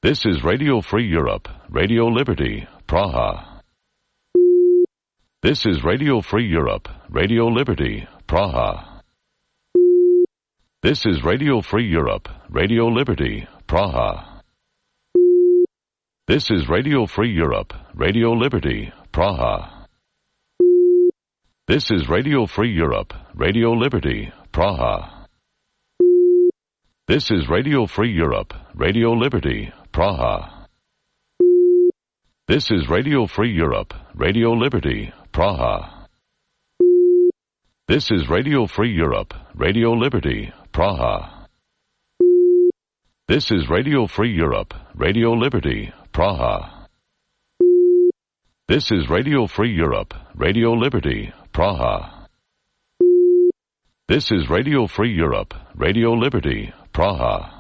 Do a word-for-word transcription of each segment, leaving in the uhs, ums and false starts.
This is Radio Free Europe, Radio Liberty, Praha. This is Radio Free Europe, Radio Liberty, Praha. This is Radio Free Europe, Radio Liberty, Praha. This is Radio Free Europe, Radio Liberty, Praha. This is Radio Free Europe, Radio Liberty, Praha. This is Radio Free Europe, Radio Liberty, Praha. This is Radio Free Europe, Radio Liberty, Praha. This is Radio Free Europe, Radio Liberty, Praha. This is Radio Free Europe, Radio Liberty, Praha. This is Radio Free Europe, Radio Liberty, Praha. This is Radio Free Europe, Radio Liberty, Praha.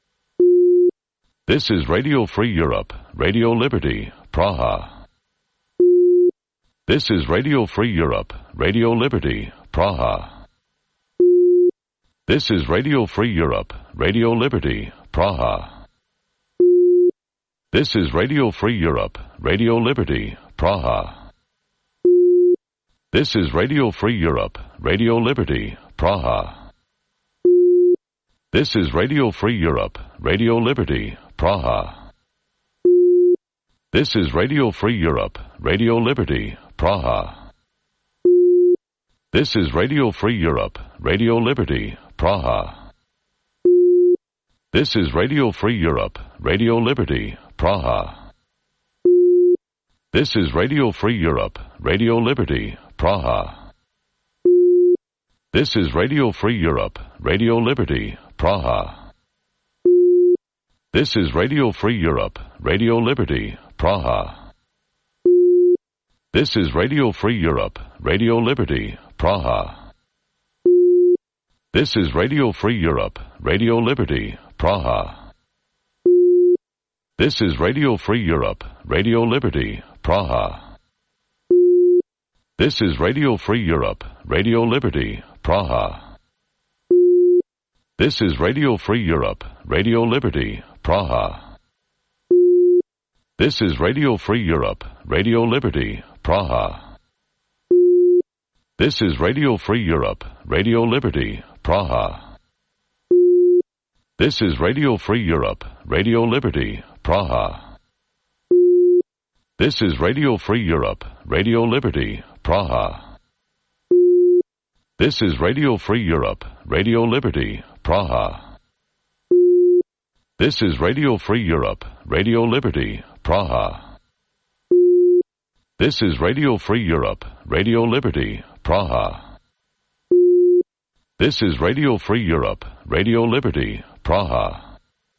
This is Radio Free Europe, Radio Liberty, Praha. This is Radio Free Europe, Radio Liberty, Praha. This is Radio Free Europe, Radio Liberty, Praha. This is Radio Free Europe, Radio Liberty, Praha. This is Radio Free Europe, Radio Liberty, Praha. This is Radio Free Europe, Radio Liberty, Praha. This is Radio Free Europe, Radio Liberty, Praha. This is Radio Free Europe, Radio Liberty, Praha. This is Radio Free Europe, Radio Liberty, Praha. This is Radio Free Europe, Radio Liberty, Praha. This is Radio Free Europe, Radio Liberty, Praha. This is Radio Free Europe, Radio Liberty, Praha. This is Radio Free Europe, Radio Liberty, Praha. This is Radio Free Europe, Radio Liberty, Praha. This is Radio Free Europe, Radio Liberty, Praha. This is Radio Free Europe, Radio Liberty, Praha. This is Radio Free Europe, Radio Liberty, Praha. This is Radio Free Europe, Radio Liberty, Praha. This is Radio Free Europe, Radio Liberty, Praha. This is Radio Free Europe, Radio Liberty, Praha. This is Radio Free Europe, Radio Liberty, Praha. This is Radio Free Europe, Radio Liberty, Praha. This is Radio Free Europe, Radio Liberty, Praha. This is Radio Free Europe, Radio Liberty, Praha. This is Radio Free Europe, Radio Liberty, Praha.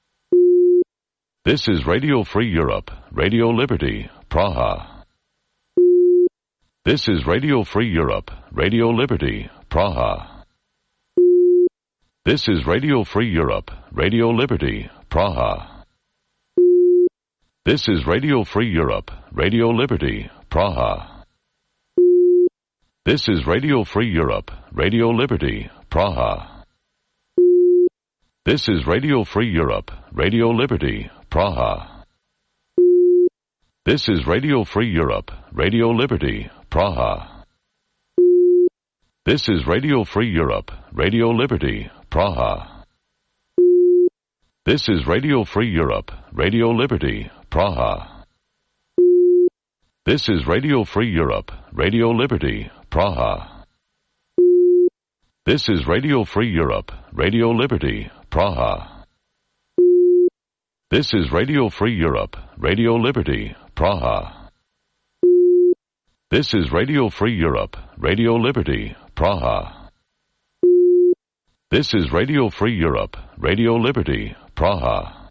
This is Radio Free Europe, Radio Liberty, Praha. This is Radio Free Europe, Radio Liberty, Praha. This is Radio Free Europe, Radio Liberty, Praha. This is Radio Free Europe, Radio Liberty, Praha. This is Radio Free Europe, Radio Liberty, Praha. This is Radio Free Europe, Radio Liberty, Praha. This is Radio Free Europe, Radio Liberty, Praha. This is Radio Free Europe, Radio Liberty, Praha. This is Radio Free Europe, Radio Liberty, Praha. This is Radio Free Europe, Radio Liberty, Praha. This is Radio Free Europe, Radio Liberty, Praha. This is Radio Free Europe, Radio Liberty, Praha. This is Radio Free Europe, Radio Liberty, Praha. This is Radio Free Europe, Radio Liberty, Praha.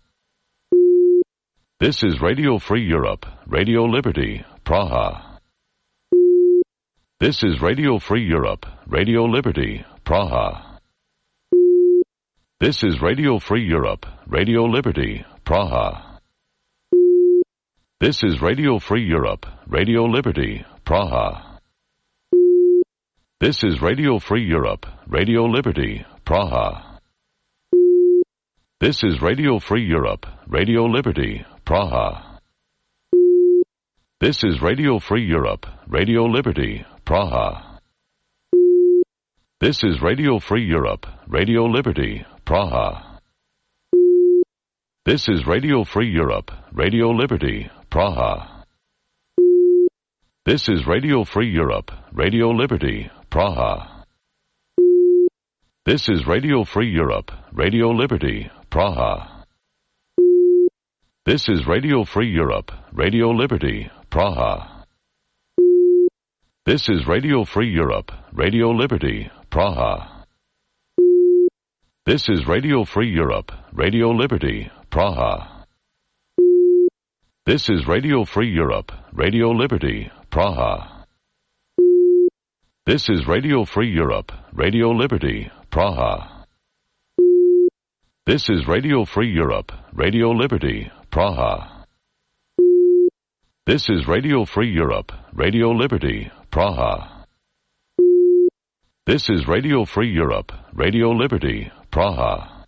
This is Radio Free Europe, Radio Liberty, Praha. This is Radio Free Europe, Radio Liberty, Praha. This is Radio Free Europe, Radio Liberty, Praha. This is Radio Free Europe, Radio Liberty, Praha. This is Radio Free Europe, Radio Liberty, Praha. This is Radio Free Europe, Radio Liberty, Praha. This is Radio Free Europe, Radio Liberty, Praha. This is Radio Free Europe, Radio Liberty, Praha. This is Radio Free Europe, Radio Liberty, Praha. This is Radio Free Europe, Radio Liberty, Praha. This is Radio Free Europe, Radio Liberty, Praha. This is Radio Free Europe, Radio Liberty, Praha. This is Radio Free Europe, Radio Liberty, Praha. This is Radio Free Europe, Radio Liberty, Praha. This is Radio Free Europe, Radio Liberty, Praha. This is Radio Free Europe, Radio Liberty, Praha. This is Radio Free Europe, Radio Liberty, Praha. This is Radio Free Europe, Radio Liberty, Praha. This is Radio Free Europe, Radio Liberty, Praha.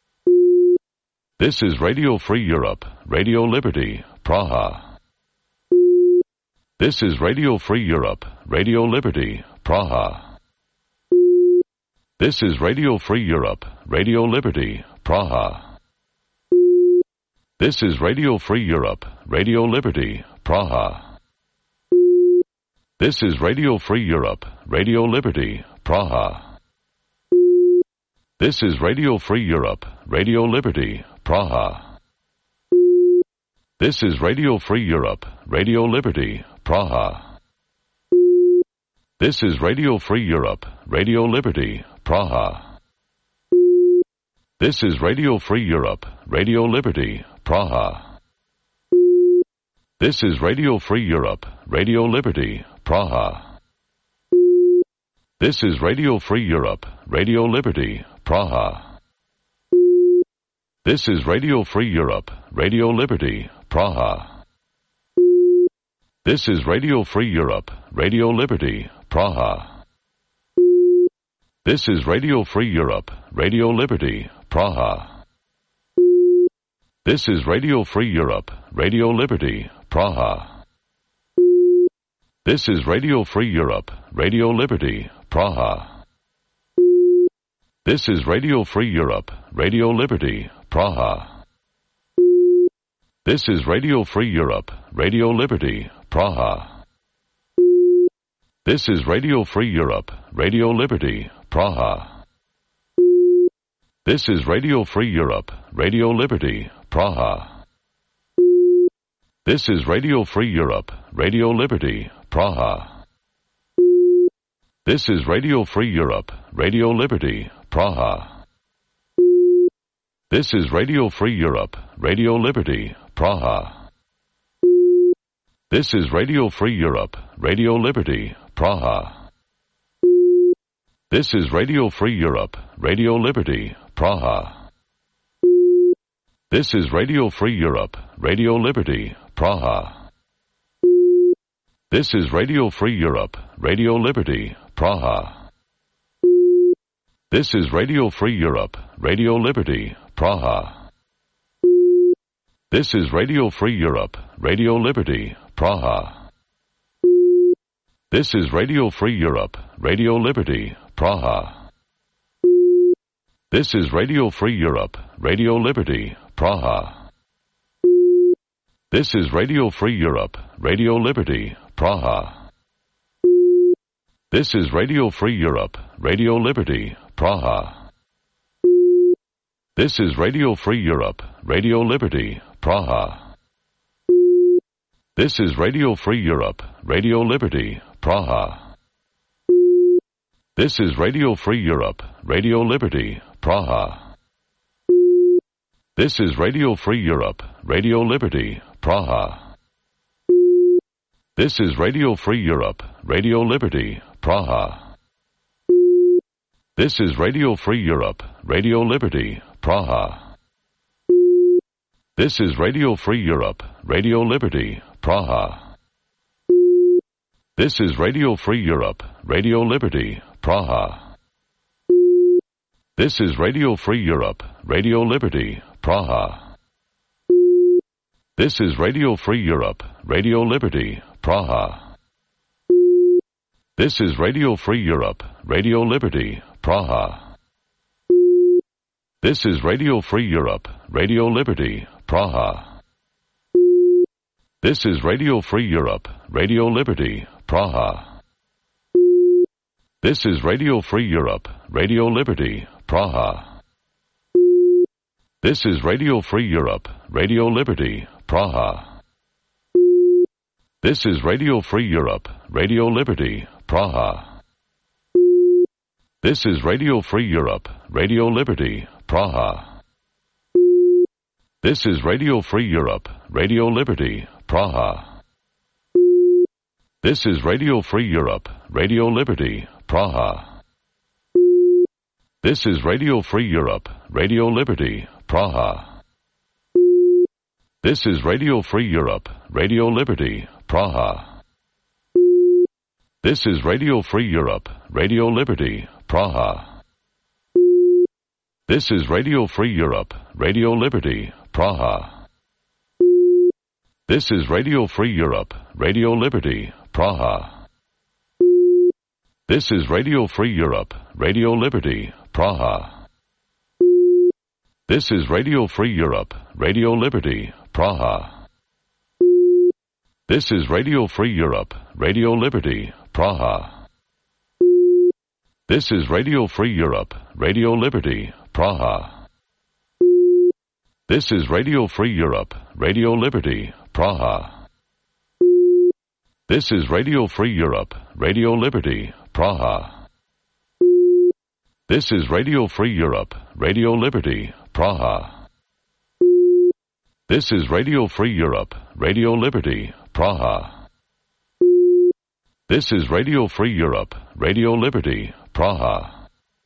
This is Radio Free Europe, Radio Liberty, Praha. This is Radio Free Europe, Radio Liberty, Praha. This is Radio Free Europe, Radio Liberty, Praha. This is Radio Free Europe, Radio Liberty, Praha. This is Radio Free Europe, Radio Liberty, Praha. This is Radio Free Europe, Radio Liberty, Praha. This is Radio Free Europe, Radio Liberty, Praha. This is Radio Free Europe, Radio Liberty, Praha. This is Radio Free Europe, Radio Liberty, Praha. This is Radio Free Europe, Radio Liberty, Praha. This is Radio Free Europe, Radio Liberty, Praha. This is Radio Free Europe, Radio Liberty, Praha. This is Radio Free Europe, Radio Liberty, Praha. This is Radio Free Europe, Radio Liberty, Praha. This is Radio Free Europe, Radio Liberty, Praha. This is Radio Free Europe, Radio Liberty, Praha. This is Radio Free Europe, Radio Liberty, Praha. This is Radio Free Europe, Radio Liberty, Praha. This is Radio Free Europe, Radio Liberty, Praha. This is Radio Free Europe, Radio Liberty, Praha. This is Radio Free Europe, Radio Liberty, Praha. This is Radio Free Europe, Radio Liberty, Praha. This is Radio Free Europe, Radio Liberty, Praha. This is Radio Free Europe, Radio Liberty, Praha. This is Radio Free Europe, Radio Liberty, Praha. This is Radio Free Europe, Radio Liberty, Praha. This is Radio Free Europe, Radio Liberty, Praha. This is Radio Free Europe, Radio Liberty, Praha. This is Radio Free Europe, Radio Liberty, Praha. This is Radio Free Europe, Radio Liberty, Praha. This is Radio Free Europe, Radio Liberty, Praha. This is Radio Free Europe, Radio Liberty, Praha. This is Radio Free Europe, Radio Liberty, Praha. This is Radio Free Europe, Radio Liberty, Praha. This is Radio Free Europe, Radio Liberty, Praha. This is Radio Free Europe, Radio Liberty, Praha. This is Radio Free Europe, Radio Liberty, Praha. This is Radio Free Europe, Radio Liberty, Praha. This is Radio Free Europe, Radio Liberty, Praha. This is Radio Free Europe, Radio Liberty, Praha. This is Radio Free Europe, Radio Liberty, Praha. This is Radio Free Europe, Radio Liberty, Praha. This is Radio Free Europe, Radio Liberty, Praha. This is Radio Free Europe, Radio Liberty, Praha. This is Radio Free Europe, Radio Liberty, Praha. This is Radio Free Europe, Radio Liberty, Praha. This is Radio Free Europe, Radio Liberty, Praha. This is Radio Free Europe, Radio Liberty, Praha. This is Radio Free Europe, Radio Liberty, Praha. This is Radio Free Europe, Radio Liberty, Praha. This is Radio Free Europe, Radio Liberty, Praha. This is Radio Free Europe, Radio Liberty, Praha. This is Radio Free Europe, Radio Liberty, Praha. This is Radio Free Europe, Radio Liberty, Praha. This is Radio Free Europe, Radio Liberty, Praha. This is Radio Free Europe, Radio Liberty, Praha. This is Radio Free Europe, Radio Liberty, Praha. This is Radio Free Europe, Radio Liberty, Praha. This is Radio Free Europe, Radio Liberty, Praha. This is Radio Free Europe, Radio Liberty, Praha. This is Radio Free Europe, Radio Liberty, Praha. This is Radio Free Europe, Radio Liberty, Praha. This is Radio Free Europe, Radio Liberty, Praha. This is Radio Free Europe, Radio Liberty, Praha. This is Radio Free Europe, Radio Liberty, Praha. This is Radio Free Europe, Radio Liberty, Praha.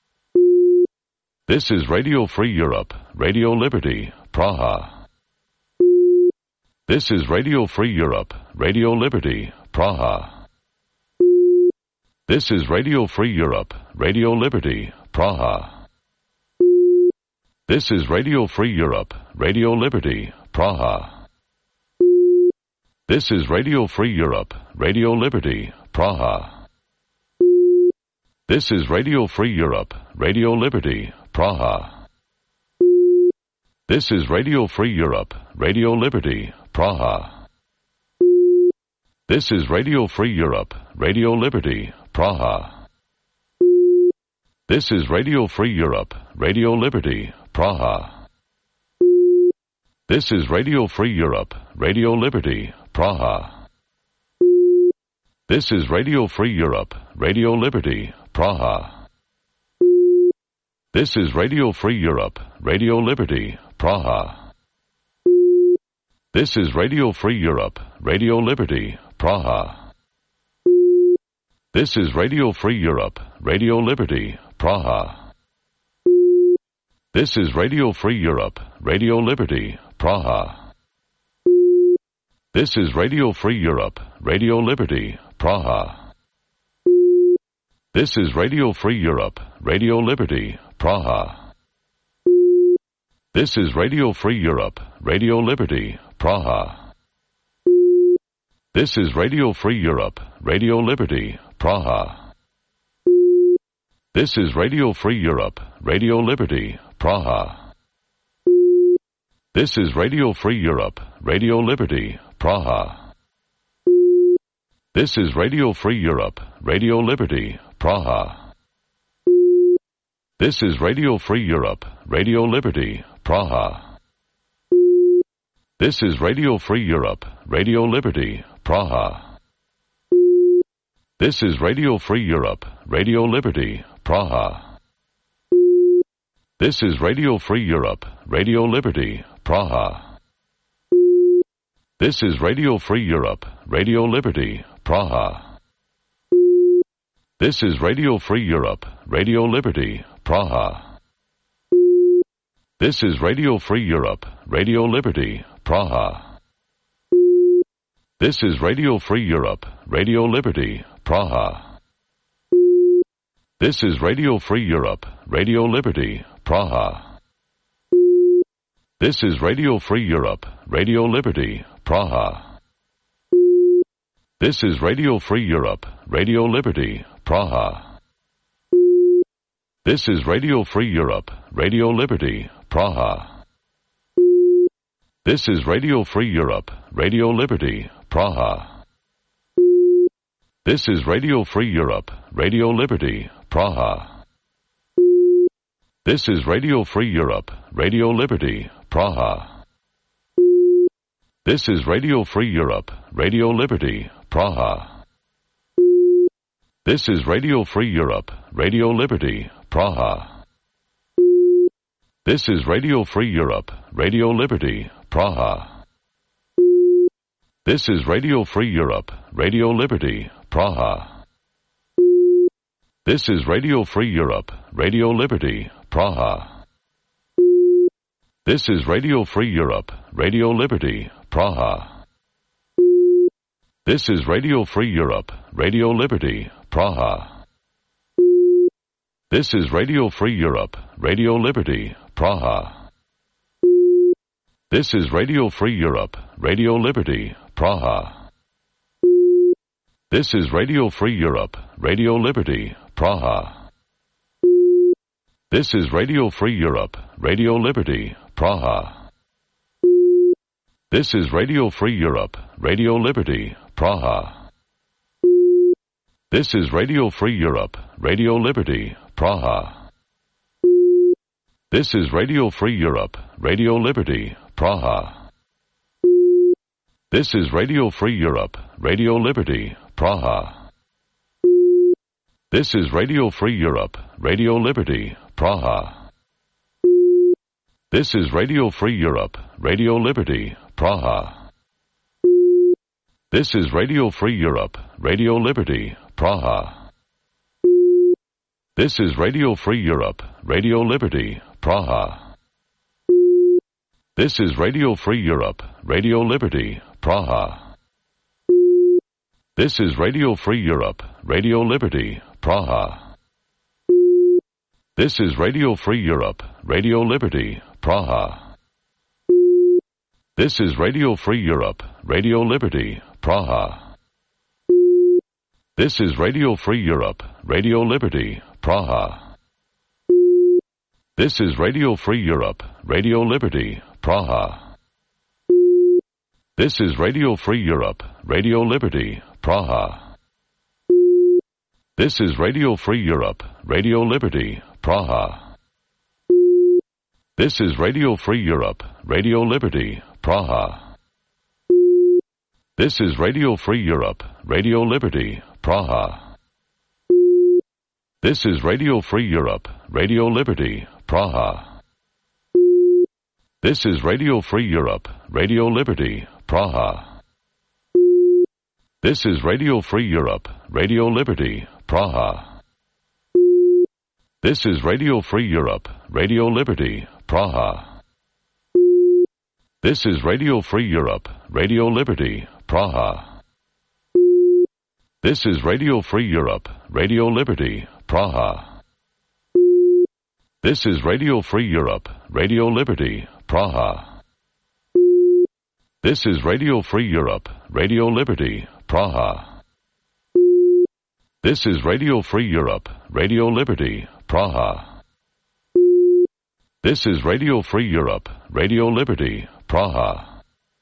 This is Radio Free Europe, Radio Liberty, Praha. This is Radio Free Europe, Radio Liberty, Praha. This is Radio Free Europe, Radio Liberty, Praha. This is Radio Free Europe, Radio Liberty, Praha. This is Radio Free Europe, Radio Liberty, Praha. This is Radio Free Europe, Radio Liberty, Praha. This is Radio Free Europe, Radio Liberty, Praha. This is Radio Free Europe, Radio Liberty, Praha. This is Radio Free Europe, Radio Liberty, Praha. This is Radio Free Europe, Radio Liberty, Praha. This is Radio Free Europe, Radio Liberty, Praha. This is Radio Free Europe, Radio Liberty, Praha. This is Radio Free Europe, Radio Liberty, Praha. This is Radio Free Europe, Radio Liberty, Praha. This is Radio Free Europe, Radio Liberty, Praha. This is Radio Free Europe, Radio Liberty, Praha. This is Radio Free Europe, Radio Liberty, Praha. This is Radio Free Europe, Radio Liberty, Praha. This is Radio Free Europe, Radio Liberty, Praha. This is Radio Free Europe, Radio Liberty, Praha. This is Radio Free Europe, Radio Liberty, Praha. This is Radio Free Europe, Radio Liberty, Praha. This is Radio Free Europe, Radio Liberty, Praha. This is Radio Free Europe, Radio Liberty, Praha. This is Radio Free Europe, Radio Liberty, Praha. This is Radio Free Europe, Radio Liberty, Praha. This is Radio Free Europe, Radio Liberty, Praha. This is Radio Free Europe, Radio Liberty, Praha. This is Radio Free Europe, Radio Liberty, Praha. This is Radio Free Europe, Radio Liberty, Praha. This is Radio Free Europe, Radio Liberty, Praha. This is Radio Free Europe, Radio Liberty, Praha. This is Radio Free Europe, Radio Liberty, Praha. This is Radio Free Europe, Radio Liberty, Praha. This is Radio Free Europe, Radio Liberty, Praha. This is Radio Free Europe, Radio Liberty, Praha. This is Radio Free Europe, Radio Liberty, Praha. This is Radio Free Europe, Radio Liberty, Praha. This is Radio Free Europe, Radio Liberty, Praha. This is Radio Free Europe, Radio Liberty, Praha. This is Radio Free Europe, Radio Liberty, Praha. This is Radio Free Europe, Radio Liberty, Praha. This is Radio Free Europe, Radio Liberty, Praha. This is Radio Free Europe, Radio Liberty, Praha. This is Radio Free Europe, Radio Liberty, Praha. This is Radio Free Europe, Radio Liberty, Praha. This is Radio Free Europe, Radio Liberty, Praha. This is Radio Free Europe, Radio Liberty, Praha. This is Radio Free Europe, Radio Liberty, Praha. This is Radio Free Europe, Radio Liberty, Praha. This is Radio Free Europe, Radio Liberty, Praha. This is Radio Free Europe, Radio Liberty, Praha. This is Radio Free Europe, Radio Liberty, Praha. This is Radio Free Europe, Radio Liberty, Praha. This is Radio Free Europe, Radio Liberty, Praha. This is Radio Free Europe, Radio Liberty, Praha. This is Radio Free Europe, Radio Liberty, Praha. This is Radio Free Europe, Radio Liberty, Praha. This is Radio Free Europe, Radio Liberty, Praha. This is Radio Free Europe, Radio Liberty, Praha. This is Radio Free Europe, Radio Liberty, Praha. This is Radio Free Europe, Radio Liberty, Praha. This is Radio Free Europe, Radio Liberty, Praha. This is Radio Free Europe, Radio Liberty, Praha. This is Radio Free Europe, Radio Liberty, Praha. This is Radio Free Europe, Radio Liberty, Praha. This is Radio Free Europe, Radio Liberty, Praha. This is Radio Free Europe, Radio Liberty, Praha. This is Radio Free Europe, Radio Liberty, Praha. This is Radio Free Europe, Radio Liberty, Praha. This is Radio Free Europe, Radio Liberty, Praha. This is Radio Free Europe, Radio Liberty, Praha. This is Radio Free Europe, Radio Liberty, Praha. This is Radio Free Europe, Radio Liberty, Praha. This is Radio Free Europe, Radio Liberty, Praha. This is Radio Free Europe, Radio Liberty, Praha.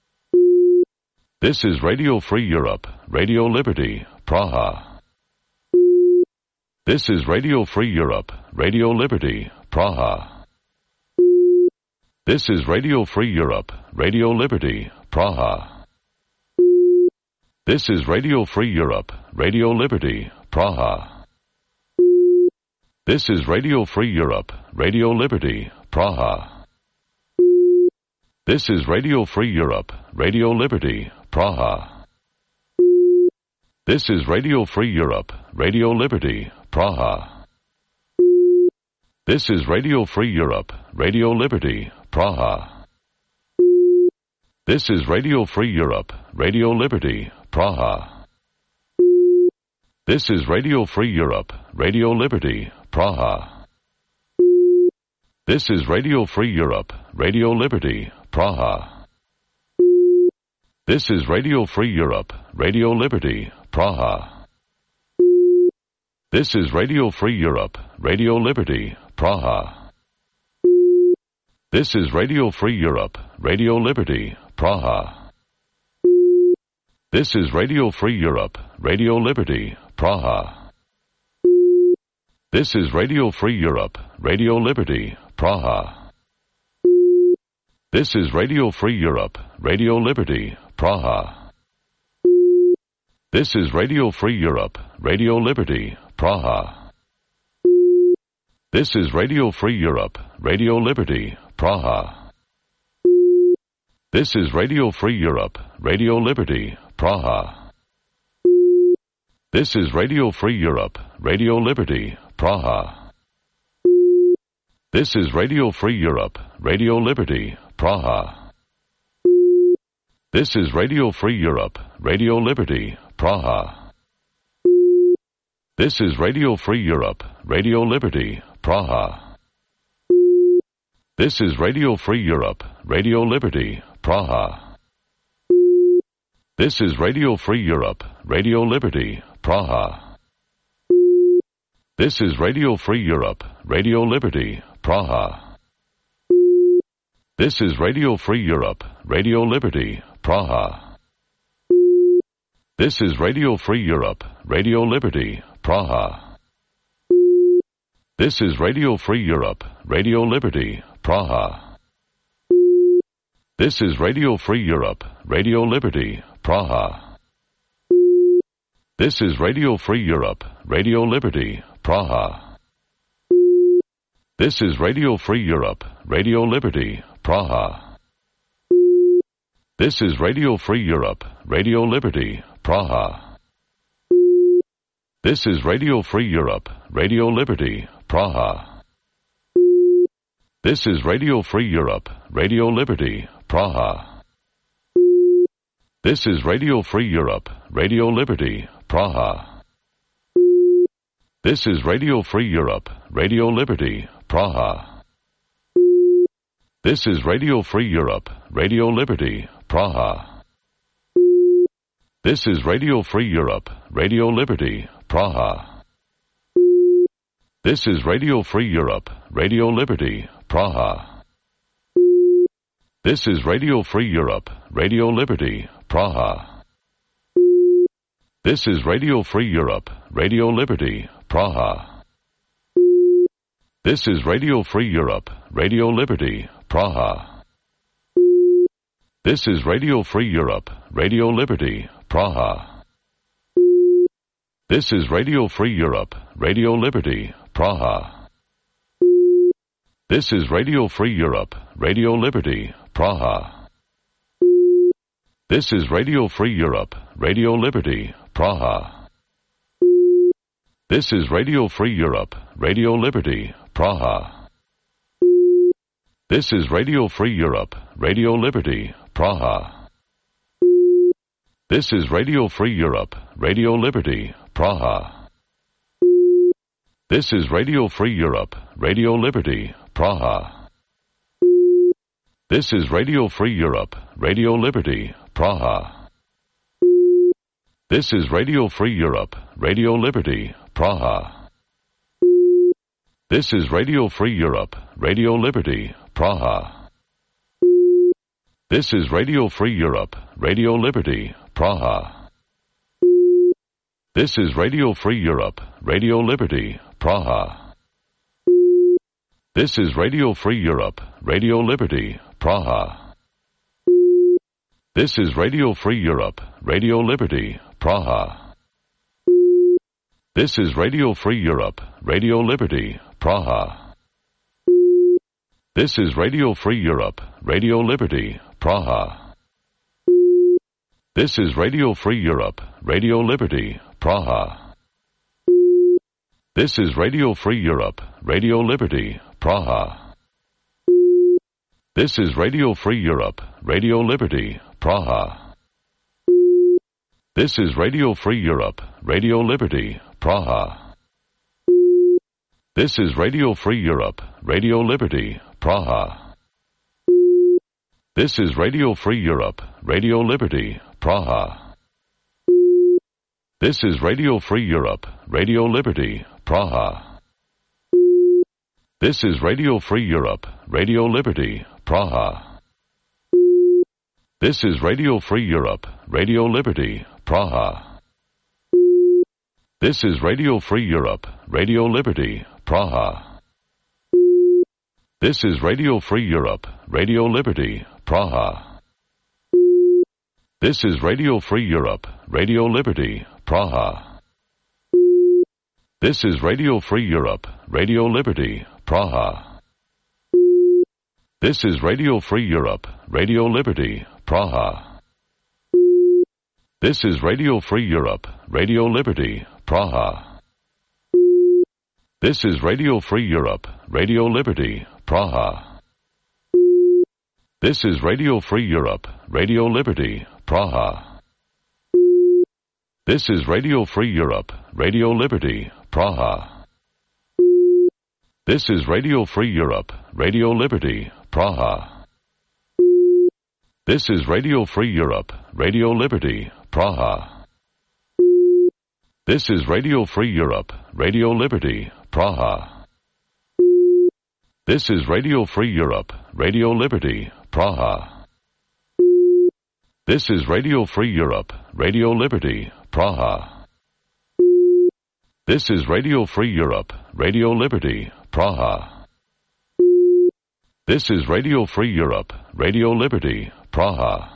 This is Radio Free Europe, Radio Liberty, Praha. This is Radio Free Europe, Radio Liberty, Praha. This is Radio Free Europe, Radio Liberty, Praha. This is Radio Free Europe, Radio Liberty, Praha. This is Radio Free Europe, Radio Liberty, Praha. This is Radio Free Europe, Radio Liberty, Praha. This is Radio Free Europe, Radio Liberty, Praha. This is Radio Free Europe, Radio Liberty, Praha. This is Radio Free Europe, Radio Liberty, Praha. This is Radio Free Europe, Radio Liberty, Praha. This is Radio Free Europe, Radio Liberty, Praha. This is Radio Free Europe, Radio Liberty, Praha. This is Radio Free Europe, Radio Liberty, Praha. This is Radio Free Europe, Radio Liberty, Praha. This is Radio Free Europe, Radio Liberty, Praha. This is Radio Free Europe, Radio Liberty, Praha. This is Radio Free Europe, Radio Liberty, Praha. This is Radio Free Europe, Radio Liberty, Praha. This is Radio Free Europe, Radio Liberty, Praha. This is Radio Free Europe, Radio Liberty, Praha. This is Radio Free Europe, Radio Liberty, Praha. This is Radio Free Europe, Radio Liberty, Praha. This is Radio Free Europe, Radio Liberty, Praha. This is Radio Free Europe, Radio Liberty, Praha. This is Radio Free Europe, Radio Liberty, Praha. This is Radio Free Europe, Radio Liberty, Praha. This is Radio Free Europe, Radio Liberty, Praha. This is Radio Free Europe, Radio Liberty, Praha. This is Radio Free Europe, Radio Liberty, Praha. This is Radio Free Europe, Radio Liberty, Praha. This is Radio Free Europe, Radio Liberty, Praha. This is Radio Free Europe, Radio Liberty, Praha. This is Radio Free Europe, Radio Liberty, Praha. This is Radio Free Europe, Radio Liberty, Praha. This is Radio Free Europe, Radio Liberty, Praha. This is Radio Free Europe, Radio Liberty, Praha. This is Radio Free Europe, Radio Liberty, Praha. This is Radio Free Europe, Radio Liberty, Praha. This is Radio Free Europe, Radio Liberty, Praha. This is Radio Free Europe, Radio Liberty, Praha. This is Radio Free Europe, Radio Liberty, Praha. This is Radio Free Europe, Radio Liberty, Praha. This is Radio Free Europe, Radio Liberty, Praha. This is Radio Free Europe, Radio Liberty, Praha. This is Radio Free Europe, Radio Liberty, Praha. This is Radio Free Europe, Radio Liberty, Praha. This is Radio Free Europe, Radio Liberty, Praha. This is Radio Free Europe, Radio Liberty, Praha. This is Radio Free Europe, Radio Liberty, Praha. This is Radio Free Europe, Radio Liberty, Praha. This is Radio Free Europe, Radio Liberty, Praha. This is Radio Free Europe, Radio Liberty, Praha. This is Radio Free Europe, Radio Liberty, Praha. This is Radio Free Europe, Radio Liberty, Praha. This is Radio Free Europe, Radio Liberty, Praha. This is Radio Free Europe, Radio Liberty, Praha. This is Radio Free Europe, Radio Liberty, Praha. This is Radio Free Europe, Radio Liberty, Praha. This is Radio Free Europe, Radio Liberty, Praha. This is Radio Free Europe, Radio Liberty, Praha. This is Radio Free Europe, Radio Liberty, Praha. This is Radio Free Europe, Radio Liberty, Praha. This is Radio Free Europe, Radio Liberty, Praha. This is Radio Free Europe, Radio Liberty, Praha. This is Radio Free Europe, Radio Liberty, Praha. This is Radio Free Europe, Radio Liberty, Praha. This is Radio Free Europe, Radio Liberty, Praha. This is Radio Free Europe, Radio Liberty, Praha. This is Radio Free Europe, Radio Liberty, Praha. This is Radio Free Europe, Radio Liberty, Praha. This is Radio Free Europe, Radio Liberty, Praha. This is Radio Free Europe, Radio Liberty, Praha. This is Radio Free Europe, Radio Liberty, Praha. This is Radio Free Europe, Radio Liberty, Praha. This is Radio Free Europe, Radio Liberty, Praha. This is Radio Free Europe, Radio Liberty, Praha. This is Radio Free Europe, Radio Liberty, Praha. This is Radio Free Europe, Radio Liberty, Praha. This is Radio Free Europe, Radio Liberty, Praha. This is Radio Free Europe, Radio Liberty, Praha. This is Radio Free Europe, Radio Liberty, Praha. This is Radio Free Europe, Radio Liberty, Praha. This is Radio Free Europe, Radio Liberty, Praha. This is Radio Free Europe, Radio Liberty, Praha. This is Radio Free Europe, Radio Liberty, Praha. This is Radio Free Europe, Radio Liberty, Praha.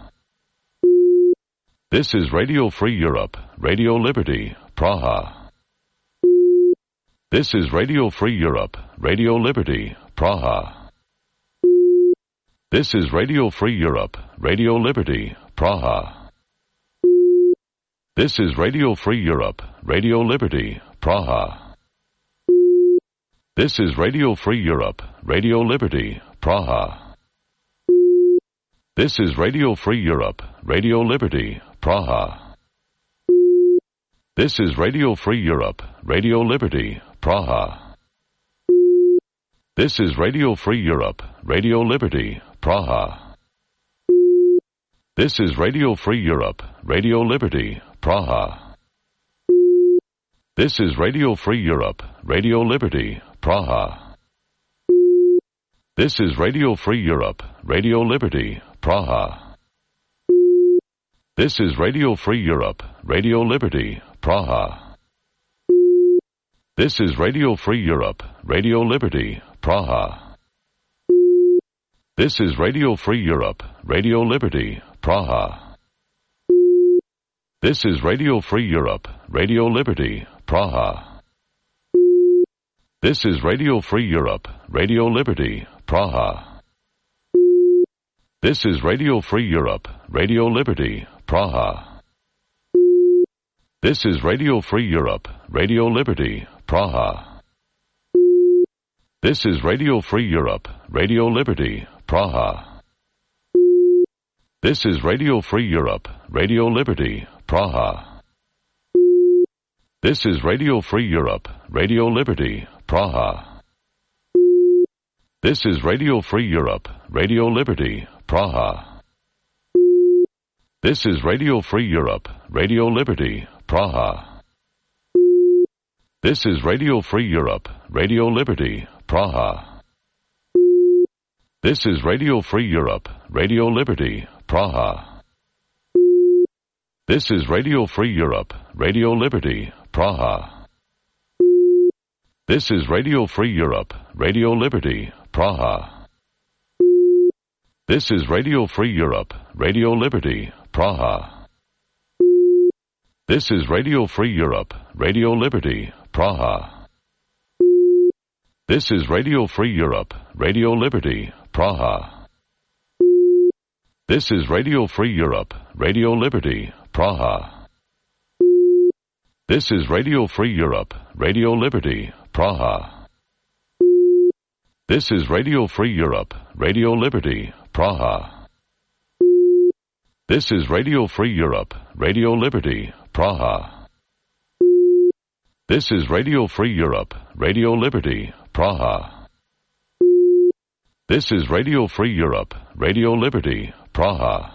This is Radio Free Europe, Radio Liberty, Praha. This is Radio Free Europe, Radio Liberty, Praha. This is Radio Free Europe, Radio Liberty, Praha. This is Radio Free Europe, Radio Liberty, Praha. This is Radio Free Europe, Radio Liberty, Praha. This is Radio Free Europe, Radio Liberty, Praha. This is Radio Free Europe, Radio Liberty, Praha. This is Radio Free Europe, Radio Liberty, Praha. This is Radio Free Europe, Radio Liberty, Praha. This is Radio Free Europe, Radio Liberty, Praha. This is Radio Free Europe, Radio Liberty, Praha. This is Radio Free Europe, Radio Liberty, Praha. This is Radio Free Europe, Radio Liberty, Praha. This is Radio Free Europe, Radio Liberty, Praha. This is Radio Free Europe, Radio Liberty, Praha. This is Radio Free Europe, Radio Liberty, Praha. This is Radio Free Europe, Radio Liberty, Praha. This is Radio Free Europe, Radio Liberty, Praha. This is Radio Free Europe, Radio Liberty, Praha. This is Radio Free Europe, Radio Liberty, Praha. This is Radio Free Europe, Radio Liberty, Praha. This is Radio Free Europe, Radio Liberty, Praha. This is Radio Free Europe, Radio Liberty, Praha. This is Radio Free Europe, Radio Liberty, Praha. This is Radio Free Europe, Radio Liberty, Praha. This is Radio Free Europe, Radio Liberty, Praha. This is Radio Free Europe, Radio Liberty, Praha. This is Radio Free Europe, Radio Liberty, Praha. This is Radio Free Europe, Radio Liberty, Praha. This is Radio Free Europe, Radio Liberty, Praha. This is Radio Free Europe, Radio Liberty, Praha. This is Radio Free Europe, Radio Liberty, Praha. This is Radio Free Europe, Radio Liberty, Praha. This is Radio Free Europe, Radio Liberty, Praha. This is Radio Free Europe, Radio Liberty, Praha. This is Radio Free Europe, Radio Liberty, Praha.